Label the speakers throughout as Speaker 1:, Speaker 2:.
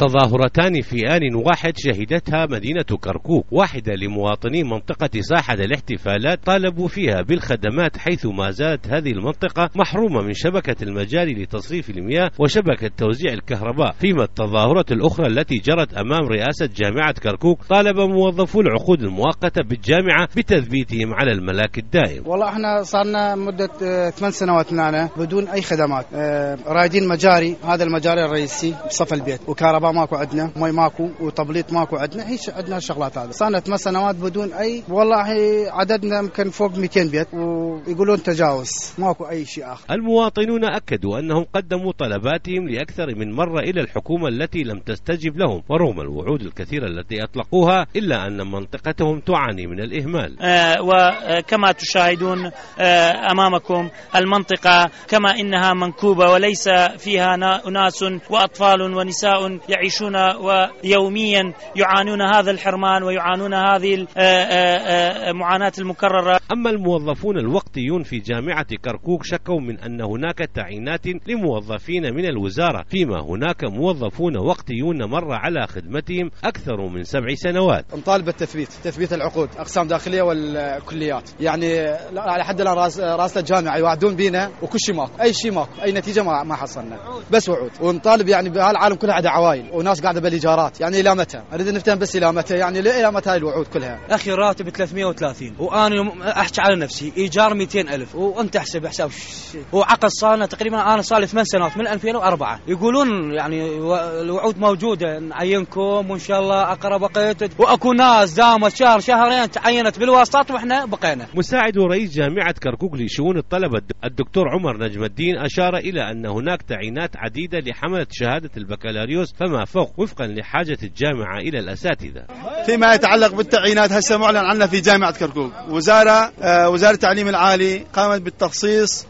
Speaker 1: تظاهرتان في آن واحد شهدتها مدينة كركوك، واحدة لمواطني منطقة ساحة الاحتفالات طالبوا فيها بالخدمات، حيث ما زالت هذه المنطقة محرومة من شبكة المجاري لتصريف المياه وشبكة توزيع الكهرباء. فيما التظاهرة الأخرى التي جرت أمام رئاسة جامعة كركوك طالب موظفو العقود المؤقتة بالجامعة بتثبيتهم على الملاك الدائم.
Speaker 2: والله احنا صارنا مدة 8 سنوات معنا بدون أي خدمات، رايدين مجاري، هذا المجاري الرئيسي بصف البيت، وكهرباء ماكو عندنا، مي ماكو، وتبليط ماكو عندنا، هي عندنا الشغلات هذه. صارنا 8 سنوات بدون أي، والله عددنا يمكن فوق 200 بيت ويقولون تجاوز، ماكو أي شيء آخر.
Speaker 1: المواطنون أكدوا أنهم قدموا طلباتهم لأكثر من مرة إلى الحكومة التي لم تستجب لهم، ورغم الوعود الكثيرة التي أطلقوها إلا أن منطقتهم تعاني من الإهمال.
Speaker 3: وكما تشاهدون أمامكم المنطقة كما إنها منكوبة وليس فيها أناس وأطفال ونساء يعيشون ويوميا يعانون هذا الحرمان ويعانون هذه المعاناة المكررة.
Speaker 1: أما الموظفون الوقتيون في جامعة كركوك شكوا من أن هناك تعيينات لموظفين من الوزارة، فيما هناك موظفون وقتيون مر على خدمتهم أكثر من 7 سنوات.
Speaker 4: نطالب تثبيت العقود، أقسام داخلية والكليات، يعني على حد الآن رئاسة الجامعة يوعدون بينا وكل شيء ماكو، أي شيء ماكو، أي نتيجة ما حصلنا، بس وعود. ونطالب يعني بهالعالم كلها عدا عوائل وناس قاعدة بالإيجارات، يعني إلى متى؟ أريد نفتهم بس إلى متى، يعني إلى متى هاي الوعود كلها؟
Speaker 5: أخي راتب 330 وأنا أحكي على نفسي إيجار 200,000 وأنت أحسب حساب، وعقد صارنا تقريبا أنا صار لي 8 سنوات من 2004. يقولون يعني الوعود موجودة، نعينكم وإن شاء الله أقرب وقت، وأكو ناس دامت شهر شهرين تعينت بالواسطات وإحنا بقينا.
Speaker 1: مساعد رئيس جامعة كركوك لشؤون الطلبة الدكتور عمر نجم الدين أشار إلى أن هناك تعيينات عديدة لحملة شهادة البكالوريوس فما فوق، وفقا لحاجة الجامعة إلى الأساتذة.
Speaker 6: فيما يتعلق بالتعيينات هسه معلن عنها في جامعة كركوك، وزارة التعليم العالي قامت بالتخصيص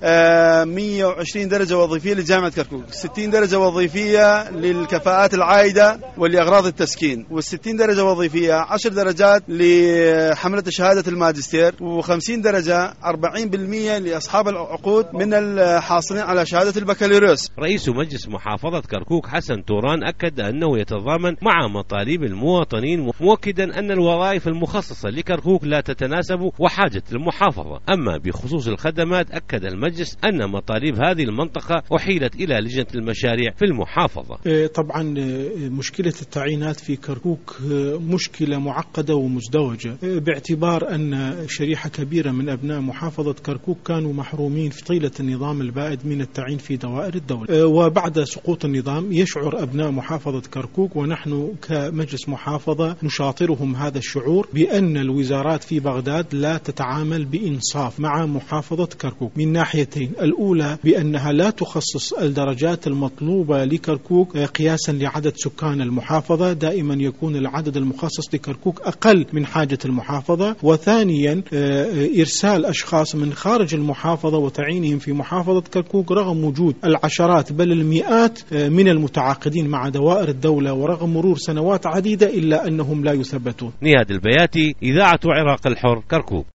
Speaker 6: 120 درجة وظيفية لجامعة كركوك، 60 درجة وظيفية للكفاءات العائدة ولأغراض التسكين، و60 درجة وظيفية 10 درجات لحملة شهادة الماجستير، و50 درجة 40% لأصحاب العقود من الحاصلين على شهادة البكالوريوس.
Speaker 1: رئيس مجلس محافظة كركوك حسن توران أكد أنه يتضامن مع مطالب المواطنين، مؤكدا أن الوظائف المخصصة لكركوك لا تتناسب وحاجة المحافظة. أما بخصوص الخدمات أكد المجلس أن مطالب هذه المنطقة أحيلت إلى لجنة المشاريع في المحافظة.
Speaker 7: طبعا مشكلة التعيينات في كركوك مشكلة معقدة ومزدوجة، باعتبار أن شريحة كبيرة من أبناء محافظة كركوك كانوا محرومين في طيلة النظام البائد من التعيين في دوائر الدولة، وبعد سقوط النظام يشعر أبناء محافظة كركوك ونحن كمجلس محافظة نشاطرهم هذا الشعور بأن الوزارات في بغداد لا تتعامل بإنصاف مع محافظة كركوك من ناحيتين: الأولى بأنها لا تخصص الدرجات المطلوبة لكركوك قياسا لعدد سكان المحافظة، دائما يكون العدد المخصص لكركوك أقل من حاجة المحافظة، وثانيا إرسال أشخاص من خارج المحافظة وتعيينهم في محافظة كركوك رغم وجود العشرات بل المئات من المتعاقدين مع دوائر الدولة، ورغم مرور سنوات عديدة إلا أنهم لا يثبتون.
Speaker 1: نهاد البياتي، إذاعة عراق الحر، كركوك.